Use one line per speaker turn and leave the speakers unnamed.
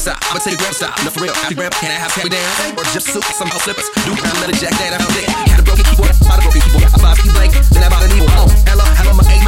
stop. I'ma take a grab stop. No, for real. Happy grandpa, can I have happy down? Or just suit, some house slippers. Do brown leather jacket, that I found it. Had a broken keyboard, bought a broken keyboard. I bought a key blank, then I bought an evil. Oh, hello, my